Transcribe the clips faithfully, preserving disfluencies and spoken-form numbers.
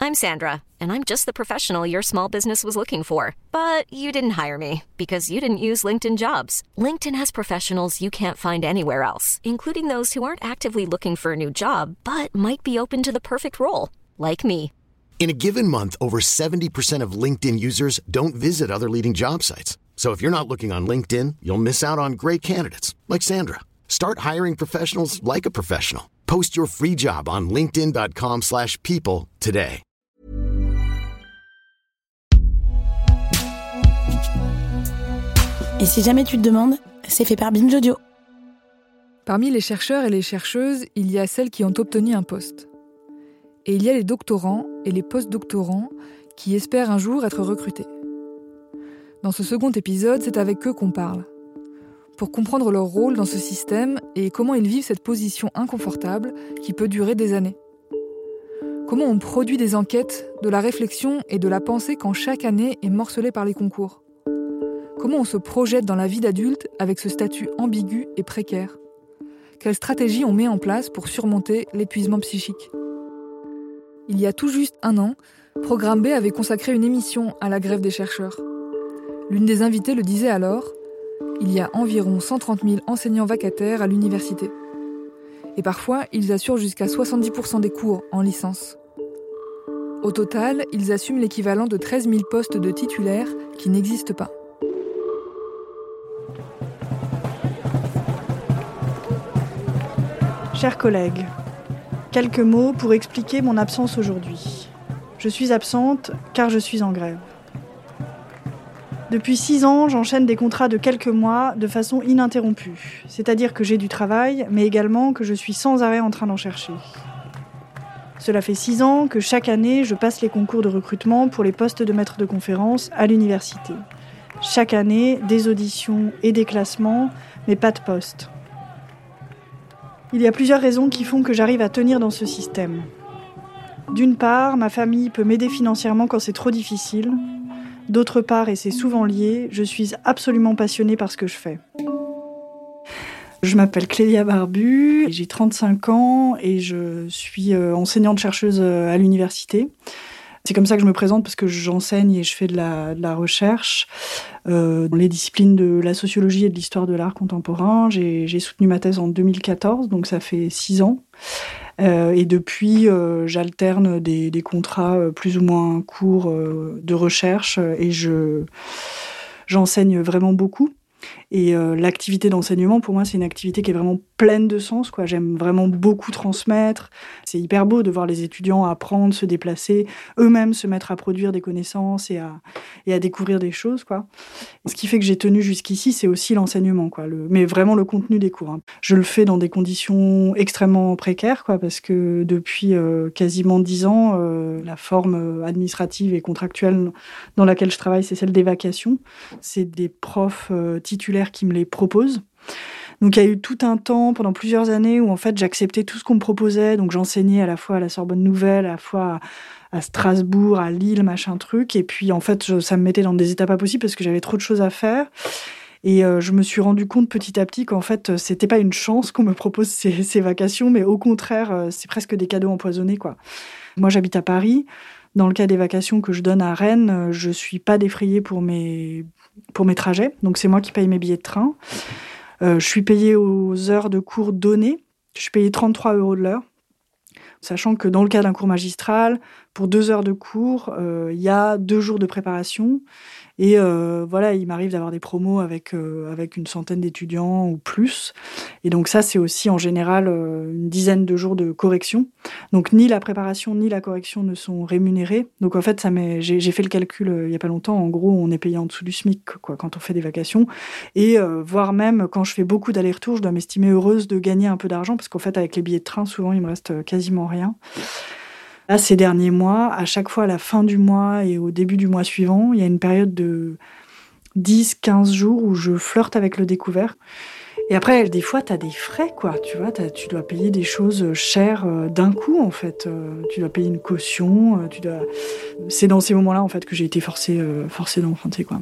I'm Sandra, and I'm just the professional your small business was looking for. But you didn't hire me because you didn't use LinkedIn Jobs. LinkedIn has professionals you can't find anywhere else, including those who aren't actively looking for a new job, but might be open to the perfect role, like me. In a given month, over seventy percent of LinkedIn users don't visit other leading job sites. So if you're not looking on LinkedIn, you'll miss out on great candidates like Sandra. Start hiring professionals like a professional. Post your free job on linkedin.com slash people today. Et si jamais tu te demandes, c'est fait par Binge Audio. Parmi les chercheurs et les chercheuses, il y a celles qui ont obtenu un poste. Et il y a les doctorants et les post-doctorants qui espèrent un jour être recrutés. Dans ce second épisode, c'est avec eux qu'on parle. Pour comprendre leur rôle dans ce système et comment ils vivent cette position inconfortable qui peut durer des années. Comment on produit des enquêtes, de la réflexion et de la pensée quand chaque année est morcelée par les concours. Comment on se projette dans la vie d'adulte avec ce statut ambigu et précaire. Quelles stratégies on met en place pour surmonter l'épuisement psychique. Il y a tout juste un an, Programme B avait consacré une émission à la grève des chercheurs. L'une des invitées le disait alors, il y a environ cent trente mille enseignants vacataires à l'université. Et parfois, ils assurent jusqu'à soixante-dix pour cent des cours en licence. Au total, ils assument l'équivalent de treize mille postes de titulaires qui n'existent pas. Chers collègues, quelques mots pour expliquer mon absence aujourd'hui. Je suis absente car je suis en grève. Depuis six ans, j'enchaîne des contrats de quelques mois de façon ininterrompue. C'est-à-dire que j'ai du travail, mais également que je suis sans arrêt en train d'en chercher. Cela fait six ans que chaque année, je passe les concours de recrutement pour les postes de maître de conférence à l'université. Chaque année, des auditions et des classements, mais pas de poste. Il y a plusieurs raisons qui font que j'arrive à tenir dans ce système. D'une part, ma famille peut m'aider financièrement quand c'est trop difficile. D'autre part, et c'est souvent lié, je suis absolument passionnée par ce que je fais. Je m'appelle Clélia Barbu, j'ai trente-cinq ans et je suis enseignante-chercheuse à l'université. C'est comme ça que je me présente parce que j'enseigne et je fais de la, de la recherche euh, dans les disciplines de la sociologie et de l'histoire de l'art contemporain. J'ai, j'ai soutenu ma thèse en deux mille quatorze, donc ça fait six ans. Euh, et depuis, euh, j'alterne des, des contrats euh, plus ou moins courts euh, de recherche euh, et je, j'enseigne vraiment beaucoup. Et euh, l'activité d'enseignement, pour moi, c'est une activité qui est vraiment pleine de sens, quoi. J'aime vraiment beaucoup transmettre. C'est hyper beau de voir les étudiants apprendre, se déplacer, eux-mêmes se mettre à produire des connaissances et à, et à découvrir des choses, quoi. Ce qui fait que j'ai tenu jusqu'ici, c'est aussi l'enseignement, quoi. Le, mais vraiment le contenu des cours, hein. Je le fais dans des conditions extrêmement précaires, quoi, parce que depuis euh, quasiment dix ans, euh, la forme administrative et contractuelle dans laquelle je travaille, c'est celle des vacations. C'est des profs euh, titulaires qui me les proposent. Donc il y a eu tout un temps, pendant plusieurs années, où en fait j'acceptais tout ce qu'on me proposait. Donc j'enseignais à la fois à la Sorbonne Nouvelle, à la fois à, à Strasbourg, à Lille, machin truc. Et puis en fait, je, ça me mettait dans des états pas possibles parce que j'avais trop de choses à faire. Et euh, je me suis rendu compte petit à petit qu'en fait, c'était pas une chance qu'on me propose ces, ces vacations, mais au contraire, euh, c'est presque des cadeaux empoisonnés, quoi. Moi, j'habite à Paris. Dans le cas des vacations que je donne à Rennes, je suis pas défrayée pour mes, pour mes trajets. Donc, c'est moi qui paye mes billets de train. Euh, je suis payée aux heures de cours données. Je suis payée trente-trois euros de l'heure. Sachant que dans le cas d'un cours magistral, pour deux heures de cours, euh, il y a deux jours de préparation. Et euh, voilà, il m'arrive d'avoir des promos avec, euh, avec une centaine d'étudiants ou plus. Et donc ça, c'est aussi en général euh, une dizaine de jours de correction. Donc ni la préparation ni la correction ne sont rémunérés. Donc en fait, ça m'est, j'ai, j'ai fait le calcul euh, il n'y a pas longtemps. En gros, on est payé en dessous du SMIC, quoi, quand on fait des vacations. Et euh, voire même, quand je fais beaucoup d'allers-retours, je dois m'estimer heureuse de gagner un peu d'argent. Parce qu'en fait, avec les billets de train, souvent, il me reste quasiment rien. Là, ces derniers mois, à chaque fois à la fin du mois et au début du mois suivant, il y a une période de dix à quinze jours où je flirte avec le découvert. Et après, des fois, t'as des frais, quoi. Tu vois, t'as, tu dois payer des choses chères euh, d'un coup, en fait. Euh, tu dois payer une caution. Euh, tu dois... C'est dans ces moments-là, en fait, que j'ai été forcée, euh, forcée d'emprunter, quoi.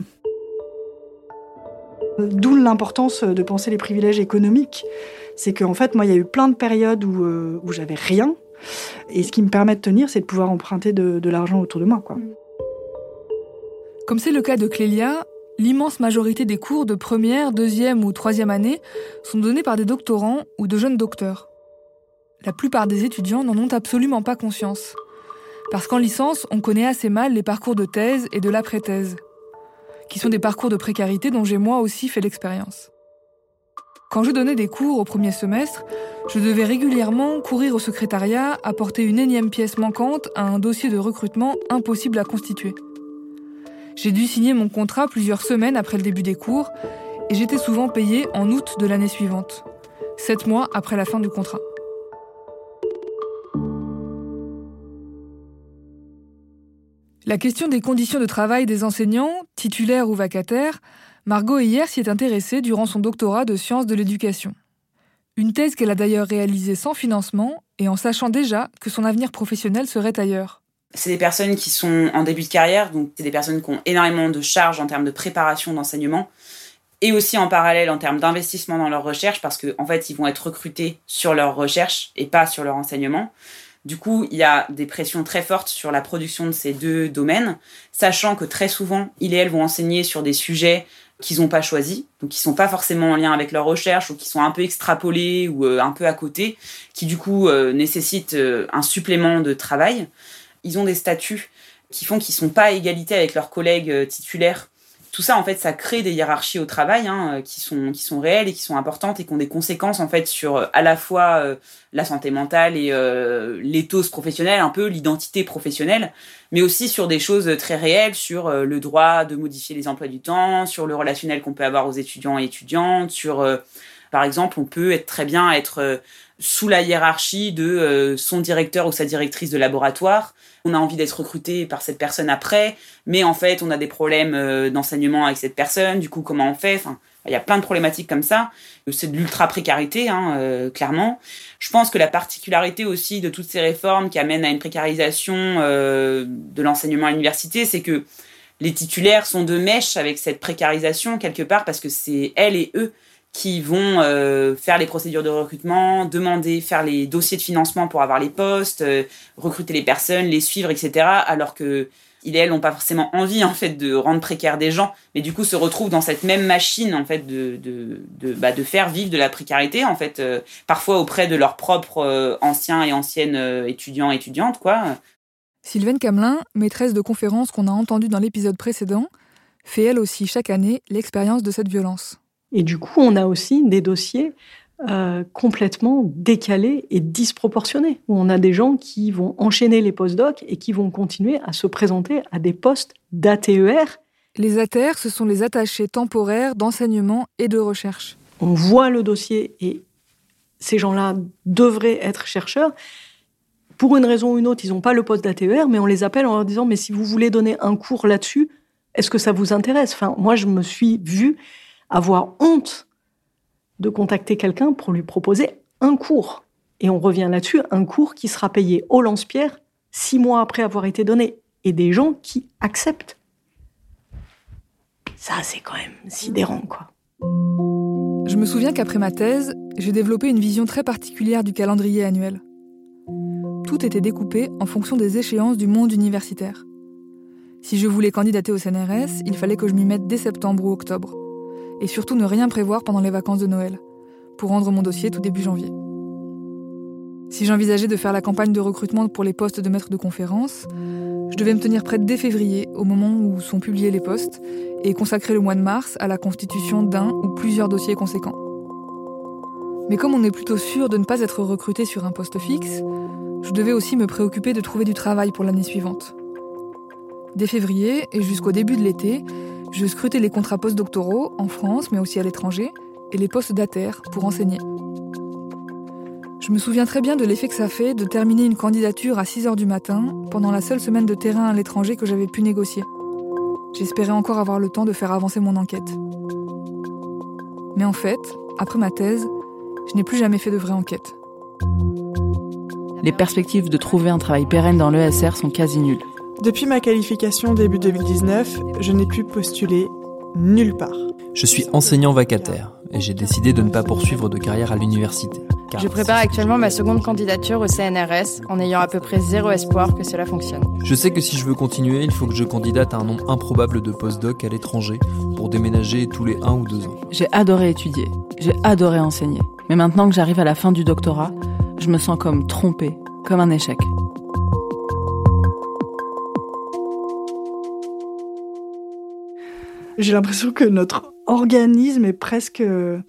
D'où l'importance de penser les privilèges économiques. C'est qu'en fait, moi, il y a eu plein de périodes où, euh, où j'avais rien. Et ce qui me permet de tenir, c'est de pouvoir emprunter de, de l'argent autour de moi, quoi. Comme c'est le cas de Clélia, l'immense majorité des cours de première, deuxième ou troisième année sont donnés par des doctorants ou de jeunes docteurs. La plupart des étudiants n'en ont absolument pas conscience. Parce qu'en licence, on connaît assez mal les parcours de thèse et de l'après-thèse, qui sont des parcours de précarité dont j'ai moi aussi fait l'expérience. Quand je donnais des cours au premier semestre, je devais régulièrement courir au secrétariat, apporter une énième pièce manquante à un dossier de recrutement impossible à constituer. J'ai dû signer mon contrat plusieurs semaines après le début des cours et j'étais souvent payée en août de l'année suivante, sept mois après la fin du contrat. La question des conditions de travail des enseignants, titulaires ou vacataires, Margot Heyer s'y est intéressée durant son doctorat de sciences de l'éducation. Une thèse qu'elle a d'ailleurs réalisée sans financement et en sachant déjà que son avenir professionnel serait ailleurs. C'est des personnes qui sont en début de carrière, donc c'est des personnes qui ont énormément de charges en termes de préparation d'enseignement et aussi en parallèle en termes d'investissement dans leur recherche parce qu'en en fait, ils vont être recrutés sur leur recherche et pas sur leur enseignement. Du coup, il y a des pressions très fortes sur la production de ces deux domaines, sachant que très souvent, ils et elles vont enseigner sur des sujets qu'ils n'ont pas choisis, donc qui ne sont pas forcément en lien avec leur recherche ou qui sont un peu extrapolés ou euh, un peu à côté, qui du coup euh, nécessitent euh, un supplément de travail. Ils ont des statuts qui font qu'ils ne sont pas à égalité avec leurs collègues euh, titulaires. Tout ça, en fait, ça crée des hiérarchies au travail hein, qui sont qui sont réelles et qui sont importantes et qui ont des conséquences en fait sur euh, à la fois euh, la santé mentale et euh, l'éthos professionnel, un peu l'identité professionnelle, mais aussi sur des choses très réelles, sur euh, le droit de modifier les emplois du temps, sur le relationnel qu'on peut avoir aux étudiants et étudiantes, sur euh, par exemple, on peut être très bien être euh, sous la hiérarchie de euh, son directeur ou sa directrice de laboratoire. On a envie d'être recruté par cette personne après, mais en fait, on a des problèmes euh, d'enseignement avec cette personne. Du coup, comment on fait ? Enfin, il y a plein de problématiques comme ça. C'est de l'ultra-précarité, hein, euh, clairement. Je pense que la particularité aussi de toutes ces réformes qui amènent à une précarisation euh, de l'enseignement à l'université, c'est que les titulaires sont de mèche avec cette précarisation, quelque part, parce que c'est elles et eux qui vont euh, faire les procédures de recrutement, demander, faire les dossiers de financement pour avoir les postes, euh, recruter les personnes, les suivre, et cetera. Alors que ils et elles n'ont pas forcément envie en fait de rendre précaires des gens, mais du coup se retrouvent dans cette même machine en fait de de de bah de faire vivre de la précarité en fait, euh, parfois auprès de leurs propres euh, anciens et anciennes euh, étudiants et étudiantes quoi. Sylvaine Camelin, maîtresse de conférence qu'on a entendue dans l'épisode précédent, fait elle aussi chaque année l'expérience de cette violence. Et du coup, on a aussi des dossiers euh, complètement décalés et disproportionnés, où on a des gens qui vont enchaîner les post-docs et qui vont continuer à se présenter à des postes d'A T E R. Les A T R, ce sont les attachés temporaires d'enseignement et de recherche. On voit le dossier et ces gens-là devraient être chercheurs. Pour une raison ou une autre, ils n'ont pas le poste d'A T E R, mais on les appelle en leur disant « mais si vous voulez donner un cours là-dessus, est-ce que ça vous intéresse ?» Enfin, moi, je me suis vue avoir honte de contacter quelqu'un pour lui proposer un cours. Et on revient là-dessus, un cours qui sera payé au lance-pierre six mois après avoir été donné. Et des gens qui acceptent. Ça, c'est quand même sidérant, quoi. Je me souviens qu'après ma thèse, j'ai développé une vision très particulière du calendrier annuel. Tout était découpé en fonction des échéances du monde universitaire. Si je voulais candidater au C N R S, il fallait que je m'y mette dès septembre ou octobre. Et surtout ne rien prévoir pendant les vacances de Noël, pour rendre mon dossier tout début janvier. Si j'envisageais de faire la campagne de recrutement pour les postes de maître de conférence, je devais me tenir prête dès février, au moment où sont publiés les postes, et consacrer le mois de mars à la constitution d'un ou plusieurs dossiers conséquents. Mais comme on est plutôt sûr de ne pas être recruté sur un poste fixe, je devais aussi me préoccuper de trouver du travail pour l'année suivante. Dès février et jusqu'au début de l'été, je scrutais les contrats postdoctoraux en France, mais aussi à l'étranger, et les postes d'A T R pour enseigner. Je me souviens très bien de l'effet que ça fait de terminer une candidature à six heures du matin pendant la seule semaine de terrain à l'étranger que j'avais pu négocier. J'espérais encore avoir le temps de faire avancer mon enquête. Mais en fait, après ma thèse, je n'ai plus jamais fait de vraie enquête. Les perspectives de trouver un travail pérenne dans l'E S R sont quasi nulles. Depuis ma qualification début deux mille dix-neuf, je n'ai pu postuler nulle part. Je suis enseignant vacataire et j'ai décidé de ne pas poursuivre de carrière à l'université. Je prépare actuellement ma seconde candidature au C N R S en ayant à peu près zéro espoir que cela fonctionne. Je sais que si je veux continuer, il faut que je candidate à un nombre improbable de post-doc à l'étranger pour déménager tous les un ou deux ans. J'ai adoré étudier, j'ai adoré enseigner. Mais maintenant que j'arrive à la fin du doctorat, je me sens comme trompée, comme un échec. J'ai l'impression que notre organisme est presque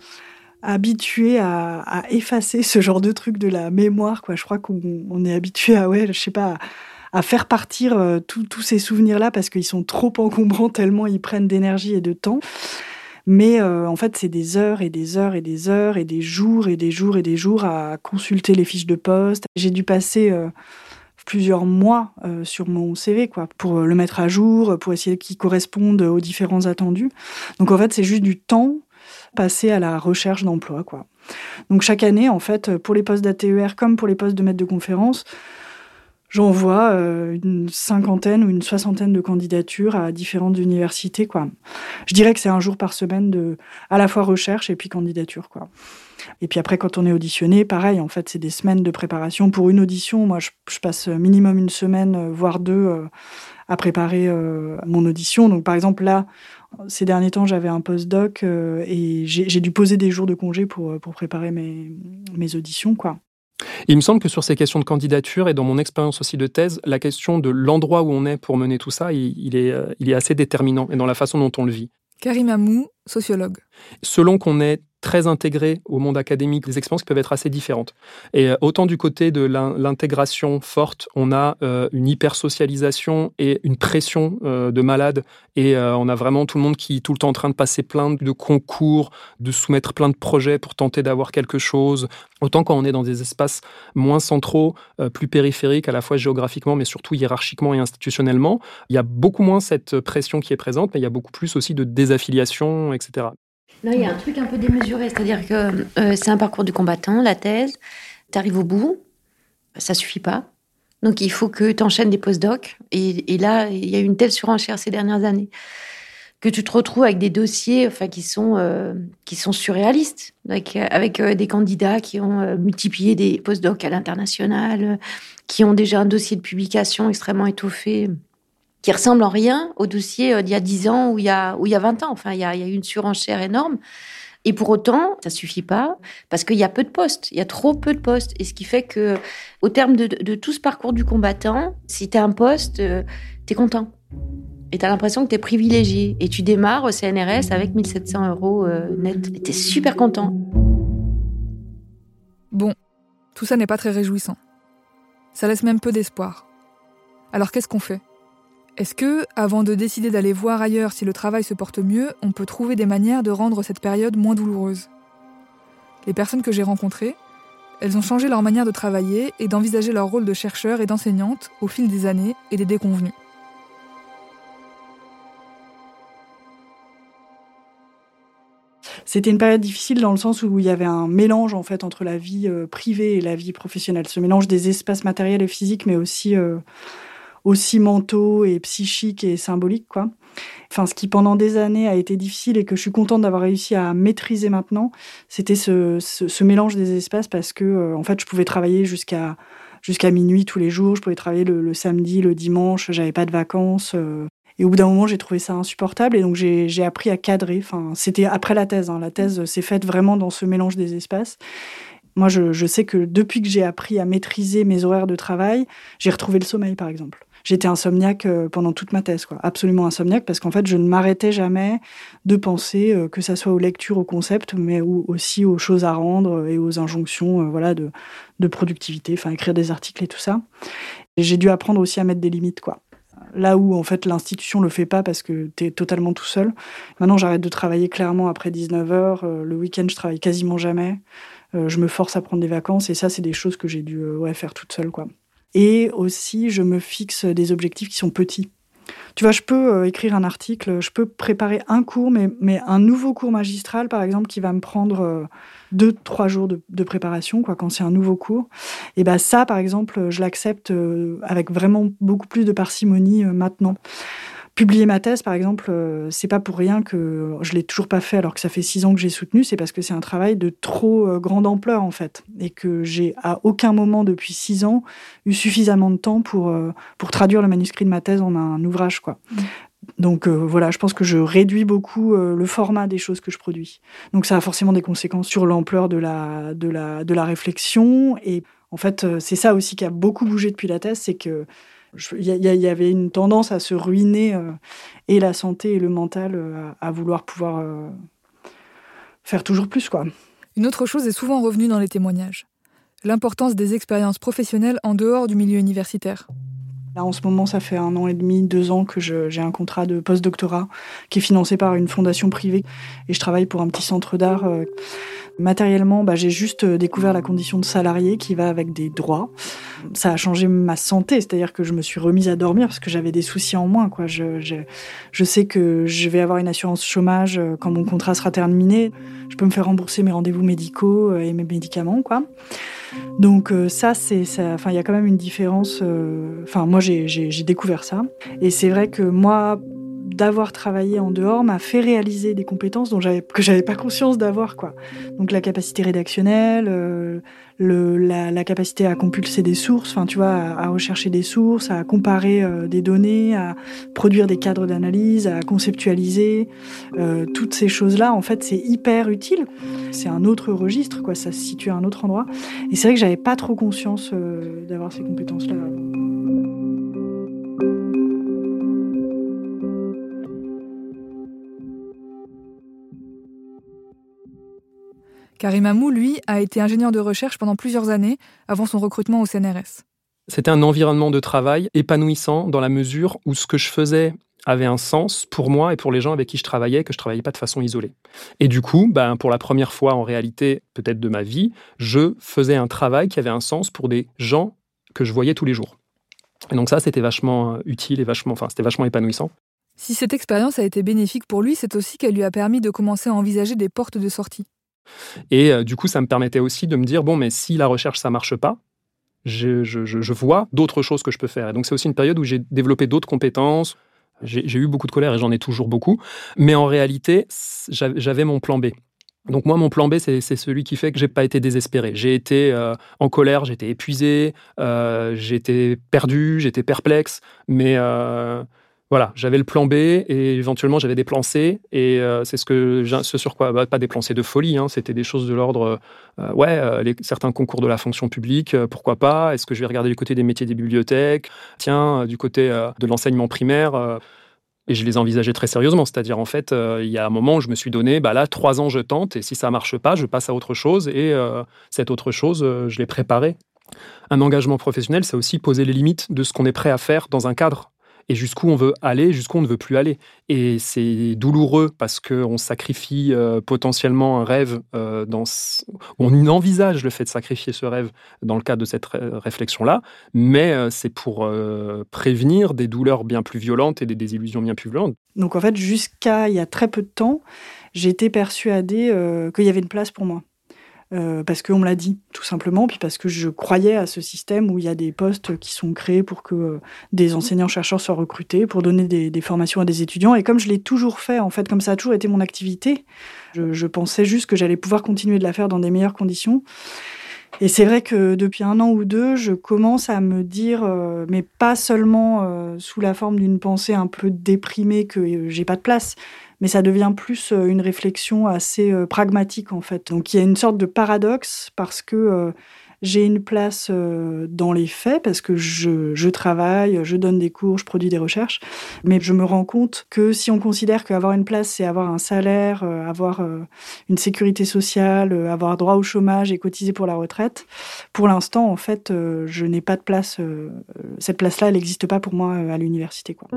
habitué à, à effacer ce genre de truc de la mémoire, quoi. Je crois qu'on on est habitué à, ouais, je sais pas, à, à faire partir euh, tous ces souvenirs-là parce qu'ils sont trop encombrants tellement ils prennent d'énergie et de temps. Mais euh, en fait, c'est des heures et des heures et des heures et des jours et des jours et des jours à consulter les fiches de poste. J'ai dû passer euh, plusieurs mois euh, sur mon C V, quoi, pour le mettre à jour, pour essayer qu'il corresponde aux différents attendus. Donc en fait, c'est juste du temps passé à la recherche d'emploi, quoi. Donc chaque année, en fait, pour les postes d'A T E R comme pour les postes de maître de conférence, j'envoie euh, une cinquantaine ou une soixantaine de candidatures à différentes universités, quoi. Je dirais que c'est un jour par semaine de à la fois recherche et puis candidature, quoi. Et puis après, quand on est auditionné, pareil, en fait, c'est des semaines de préparation. Pour une audition, moi, je, je passe minimum une semaine, voire deux, euh, à préparer euh, mon audition. Donc, par exemple, là, ces derniers temps, j'avais un post-doc euh, et j'ai, j'ai dû poser des jours de congé pour, pour préparer mes, mes auditions, quoi. Il me semble que sur ces questions de candidature et dans mon expérience aussi de thèse, la question de l'endroit où on est pour mener tout ça, il, il, est, il est assez déterminant et dans la façon dont on le vit. Karim Amou, sociologue. Selon qu'on est très intégré au monde académique, les expériences peuvent être assez différentes. Et autant du côté de l'intégration forte, on a euh, une hyper-socialisation et une pression euh, de malade. Et euh, on a vraiment tout le monde qui est tout le temps en train de passer plein de concours, de soumettre plein de projets pour tenter d'avoir quelque chose. Autant quand on est dans des espaces moins centraux, euh, plus périphériques, à la fois géographiquement, mais surtout hiérarchiquement et institutionnellement, il y a beaucoup moins cette pression qui est présente, mais il y a beaucoup plus aussi de désaffiliation, et cetera. Là, il y a un truc un peu démesuré, c'est-à-dire que euh, c'est un parcours du combattant, la thèse, tu arrives au bout, ça suffit pas. Donc, il faut que tu enchaînes des post-docs. Et, et là, il y a eu une telle surenchère ces dernières années que tu te retrouves avec des dossiers enfin, qui, sont, euh, qui sont surréalistes, avec, avec euh, des candidats qui ont euh, multiplié des post-docs à l'international, euh, qui ont déjà un dossier de publication extrêmement étoffé, qui ressemble en rien au dossier euh, d'il y a dix ans ou il y a, ou il y a vingt ans. Enfin, il y a, il y a eu une surenchère énorme. Et pour autant, ça suffit pas parce qu'il y a peu de postes. Il y a trop peu de postes. Et ce qui fait que, au terme de, de tout ce parcours du combattant, si tu as un poste, euh, tu es content. Et tu as l'impression que tu es privilégié. Et tu démarres au C N R S avec mille sept cents euros euh, net. Et tu es super content. Bon, tout ça n'est pas très réjouissant. Ça laisse même peu d'espoir. Alors qu'est-ce qu'on fait ? Est-ce que, avant de décider d'aller voir ailleurs si le travail se porte mieux, on peut trouver des manières de rendre cette période moins douloureuse ? Les personnes que j'ai rencontrées, elles ont changé leur manière de travailler et d'envisager leur rôle de chercheur et d'enseignante au fil des années et des déconvenues. C'était une période difficile dans le sens où il y avait un mélange en fait entre la vie euh, privée et la vie professionnelle. Ce mélange des espaces matériels et physiques, mais aussi... Euh, aussi mentaux et psychiques et symboliques, quoi. Enfin, ce qui, pendant des années, a été difficile et que je suis contente d'avoir réussi à maîtriser maintenant, c'était ce, ce, ce mélange des espaces parce que, euh, en fait, je pouvais travailler jusqu'à, jusqu'à minuit tous les jours, je pouvais travailler le, le samedi, le dimanche, j'avais pas de vacances. Euh, et au bout d'un moment, j'ai trouvé ça insupportable et donc j'ai, j'ai appris à cadrer. Enfin, c'était après la thèse, hein. La thèse s'est faite vraiment dans ce mélange des espaces. Moi, je, je sais que depuis que j'ai appris à maîtriser mes horaires de travail, j'ai retrouvé le sommeil, par exemple. J'étais insomniaque pendant toute ma thèse, quoi. Absolument insomniaque, parce qu'en fait, je ne m'arrêtais jamais de penser, euh, que ça soit aux lectures, aux concepts, mais aussi aux choses à rendre et aux injonctions, euh, voilà, de, de productivité, enfin, écrire des articles et tout ça. Et j'ai dû apprendre aussi à mettre des limites, quoi. Là où, en fait, l'institution le fait pas parce que t'es totalement tout seul. Maintenant, j'arrête de travailler clairement après dix-neuf heures. Euh, le week-end, je travaille quasiment jamais. Euh, je me force à prendre des vacances et ça, c'est des choses que j'ai dû euh, ouais, faire toute seule, quoi. Et aussi, je me fixe des objectifs qui sont petits. Tu vois, je peux euh, écrire un article, je peux préparer un cours, mais, mais un nouveau cours magistral, par exemple, qui va me prendre euh, deux, trois jours de, de préparation, quoi, quand c'est un nouveau cours. Et ben ça, par exemple, je l'accepte euh, avec vraiment beaucoup plus de parcimonie euh, maintenant. Publier ma thèse, par exemple, euh, c'est pas pour rien que je l'ai toujours pas fait alors que ça fait six ans que j'ai soutenu, c'est parce que c'est un travail de trop euh, grande ampleur, en fait. Et que j'ai, à aucun moment depuis six ans, eu suffisamment de temps pour, euh, pour traduire le manuscrit de ma thèse en un ouvrage, quoi. Mmh. Donc euh, voilà, je pense que je réduis beaucoup euh, le format des choses que je produis. Donc ça a forcément des conséquences sur l'ampleur de la, de la, de la réflexion. Et en fait, euh, c'est ça aussi qui a beaucoup bougé depuis la thèse, c'est que il y, y, y avait une tendance à se ruiner euh, et la santé et le mental euh, à, à vouloir pouvoir euh, faire toujours plus, quoi. Une autre chose est souvent revenue dans les témoignages. L'importance des expériences professionnelles en dehors du milieu universitaire. Là, en ce moment, ça fait un an et demi, deux ans que je, j'ai un contrat de post-doctorat qui est financé par une fondation privée et je travaille pour un petit centre d'art. Euh, matériellement, bah, j'ai juste découvert la condition de salarié qui va avec des droits. Ça a changé ma santé, c'est-à-dire que je me suis remise à dormir parce que j'avais des soucis en moins, quoi. Je, je, je sais que je vais avoir une assurance chômage quand mon contrat sera terminé. Je peux me faire rembourser mes rendez-vous médicaux et mes médicaments, quoi. Donc euh, ça, c'est, ça, enfin, il y a quand même une différence. Enfin, euh, moi, j'ai, j'ai, j'ai découvert ça, et c'est vrai que moi, d'avoir travaillé en dehors m'a fait réaliser des compétences dont j'avais, que j'avais pas conscience d'avoir, quoi. Donc la capacité rédactionnelle, euh, le, la, la capacité à compulser des sources, enfin, tu vois, à, à rechercher des sources, à comparer euh, des données, à produire des cadres d'analyse, à conceptualiser, euh, toutes ces choses-là, en fait, c'est hyper utile. C'est un autre registre, quoi, ça se situe à un autre endroit. Et c'est vrai que j'avais pas trop conscience euh, d'avoir ces compétences-là. Karim Amou, lui, a été ingénieur de recherche pendant plusieurs années avant son recrutement au C N R S. C'était un environnement de travail épanouissant dans la mesure où ce que je faisais avait un sens pour moi et pour les gens avec qui je travaillais, que je ne travaillais pas de façon isolée. Et du coup, ben, pour la première fois en réalité, peut-être de ma vie, je faisais un travail qui avait un sens pour des gens que je voyais tous les jours. Et donc ça, c'était vachement utile et vachement, enfin, c'était vachement épanouissant. Si cette expérience a été bénéfique pour lui, c'est aussi qu'elle lui a permis de commencer à envisager des portes de sortie. Et euh, du coup, ça me permettait aussi de me dire, bon, mais si la recherche, ça ne marche pas, je, je, je vois d'autres choses que je peux faire. Et donc, c'est aussi une période où j'ai développé d'autres compétences. J'ai, j'ai eu beaucoup de colère et j'en ai toujours beaucoup. Mais en réalité, j'avais, j'avais mon plan B. Donc moi, mon plan B, c'est, c'est celui qui fait que je n'ai pas été désespéré. J'ai été euh, en colère, j'étais épuisé, euh, j'étais perdu, j'étais perplexe. Mais... Euh, Voilà, j'avais le plan B et éventuellement j'avais des plans C et euh, c'est ce que ce sur quoi bah, pas des plans C de folie, hein, c'était des choses de l'ordre euh, ouais euh, les, certains concours de la fonction publique, euh, pourquoi pas, est-ce que je vais regarder du côté des métiers des bibliothèques, tiens euh, du côté euh, de l'enseignement primaire euh, et je les envisageais très sérieusement, c'est-à-dire en fait euh, il y a un moment où je me suis donné bah là trois ans je tente et si ça marche pas je passe à autre chose et euh, cette autre chose euh, je l'ai préparée. Un engagement professionnel, c'est aussi poser les limites de ce qu'on est prêt à faire dans un cadre. Et jusqu'où on veut aller, jusqu'où on ne veut plus aller. Et c'est douloureux parce qu'on sacrifie euh, potentiellement un rêve, euh, dans ce... on envisage le fait de sacrifier ce rêve dans le cadre de cette ré- réflexion-là, mais euh, c'est pour euh, prévenir des douleurs bien plus violentes et des désillusions bien plus violentes. Donc en fait, jusqu'à il y a très peu de temps, j'étais persuadée euh, qu'il y avait une place pour moi. Euh, parce qu'on me l'a dit, tout simplement, puis parce que je croyais à ce système où il y a des postes qui sont créés pour que euh, des enseignants-chercheurs soient recrutés, pour donner des, des formations à des étudiants. Et comme je l'ai toujours fait, en fait, comme ça a toujours été mon activité, je, je pensais juste que j'allais pouvoir continuer de la faire dans des meilleures conditions. Et c'est vrai que depuis un an ou deux, je commence à me dire, euh, mais pas seulement euh, sous la forme d'une pensée un peu déprimée que euh, j'ai pas de place, mais ça devient plus euh, une réflexion assez euh, pragmatique en fait. Donc il y a une sorte de paradoxe parce que euh, j'ai une place euh, dans les faits, parce que je, je travaille, je donne des cours, je produis des recherches, mais je me rends compte que si on considère qu'avoir une place, c'est avoir un salaire, euh, avoir euh, une sécurité sociale, euh, avoir droit au chômage et cotiser pour la retraite, pour l'instant, en fait, euh, je n'ai pas de place. Euh, cette place-là, elle n'existe pas pour moi euh, à l'université, quoi.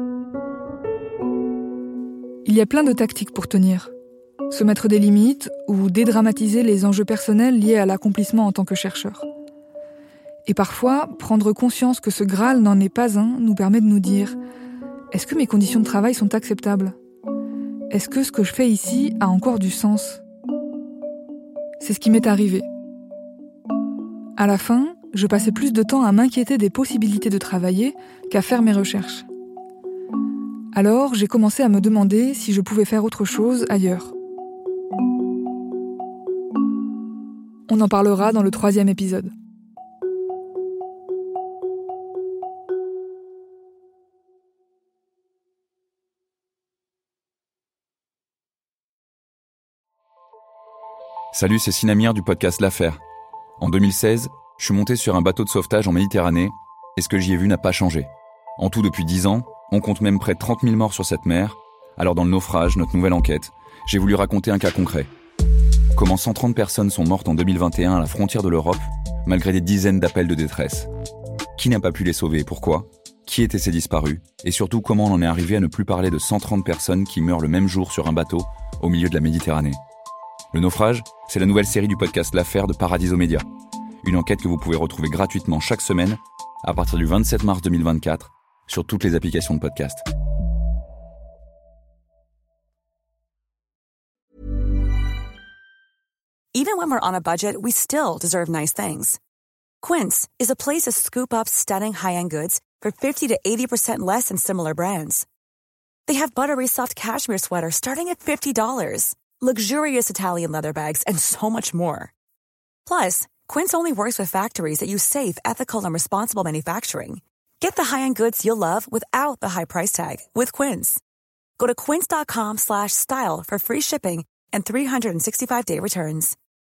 Il y a plein de tactiques pour tenir. Se mettre des limites ou dédramatiser les enjeux personnels liés à l'accomplissement en tant que chercheur. Et parfois, prendre conscience que ce Graal n'en est pas un nous permet de nous dire « Est-ce que mes conditions de travail sont acceptables ? Est-ce que ce que je fais ici a encore du sens ?» C'est ce qui m'est arrivé. À la fin, je passais plus de temps à m'inquiéter des possibilités de travailler qu'à faire mes recherches. Alors, j'ai commencé à me demander si je pouvais faire autre chose ailleurs. On en parlera dans le troisième épisode. Salut, c'est Sinamir du podcast L'Affaire. En deux mille seize, je suis monté sur un bateau de sauvetage en Méditerranée et ce que j'y ai vu n'a pas changé. En tout, depuis dix ans, on compte même près de trente mille morts sur cette mer. Alors dans le naufrage, notre nouvelle enquête, j'ai voulu raconter un cas concret. Comment cent trente personnes sont mortes en deux mille vingt et un à la frontière de l'Europe, malgré des dizaines d'appels de détresse. Qui n'a pas pu les sauver et pourquoi ? Qui étaient ces disparus ? Et surtout, comment on en est arrivé à ne plus parler de cent trente personnes qui meurent le même jour sur un bateau au milieu de la Méditerranée ? Le naufrage, c'est la nouvelle série du podcast L'Affaire de Paradiso Média. Une enquête que vous pouvez retrouver gratuitement chaque semaine à partir du vingt-sept mars deux mille vingt-quatre sur toutes les applications de podcast. Even when we're on a budget, we still deserve nice things. Quince is a place to scoop up stunning high-end goods for fifty to eighty percent less than similar brands. They have buttery soft cashmere sweaters starting at fifty dollars. Luxurious Italian leather bags, and so much more. Plus, Quince only works with factories that use safe, ethical, and responsible manufacturing. Get the high-end goods you'll love without the high price tag with Quince. Go to quince.com slash style for free shipping and three sixty-five day returns.